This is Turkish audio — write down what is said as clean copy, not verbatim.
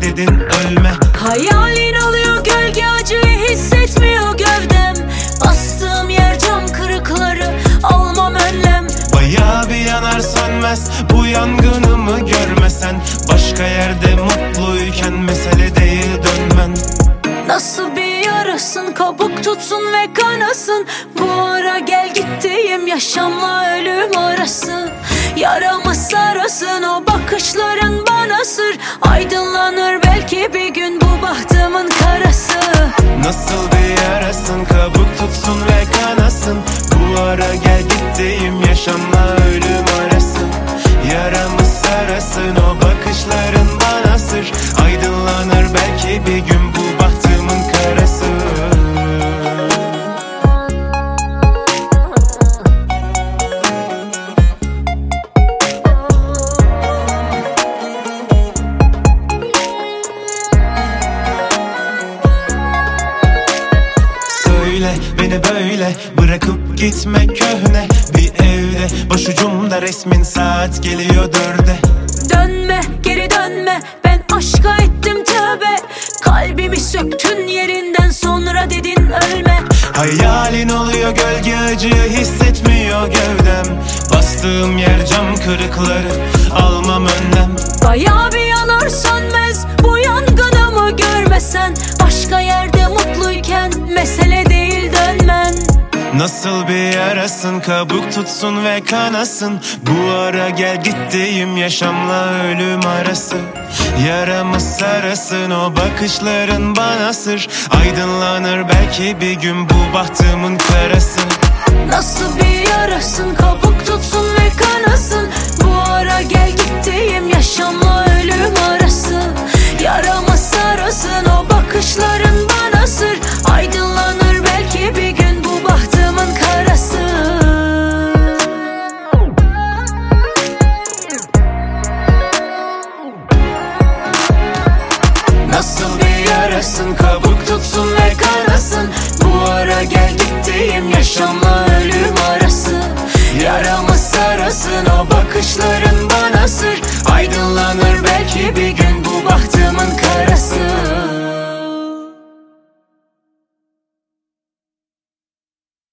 dedin ölme. Hayalin oluyor gölge, acıyı hissetmiyor gövdem. Bastığım yer cam kırıkları, almam önlem. Bayağı bir yanar sönmez bu yangınımı görmesen. Başka yerde mutluyken mesele değil dönmen. Nasıl bir yarasın, kabuk tutsun ve kanasın. Bu ara gel gittiğim yaşamla ölüm arası. Yaramı sarasın o bakışların bana sır. Aydınlanır belki bir gün bu bahtımın karası. Nasıl bir yarasın, kabuk tutsun ve kanasın. Bu ara gel gittiğim yaşamla ölüm arası. Yaramı sarasın o bakışların bana sır. Aydınlanır belki bir gün bu bahtımın karası. Söyle beni böyle bırakıp gitme köhne bir evde. Başucumda resmin saat geliyor 4'e. Dönme geri dönme, ben aşka ettim tövbe. Kalbimi söktün yerinden, sonra dedin ölme. Hayalin oluyor gölge, acıyı hissetmiyor gövdem. Bastığım yer cam kırıkları, almam önlem. Bayağı bir yanar sönmez bu yangınımı görmesen. Başka yerde mutluyken mesele değil dönmen. Nasıl bir yarasın, kabuk tutsun ve kanasın. Bu ara gel gittiğim yaşamla ölüm arası. Yaramı sarasın o bakışların bana sır. Aydınlanır belki bir gün bu bahtımın karası. Nasıl bir yarasın, kabuk tutsun ve kanasın. Bu ara gel gittiğim yaşamla ölüm arası. Yaramı sarasın o bakışların bana sır. Aydınlanır belki bir gün bu bahtımın karası. Nasıl bir yarasın, kabuk tutsun ve kanasın. Bu ara gel gittiğim yaşamla ölüm arası. Yaramı sarasın o bakışlar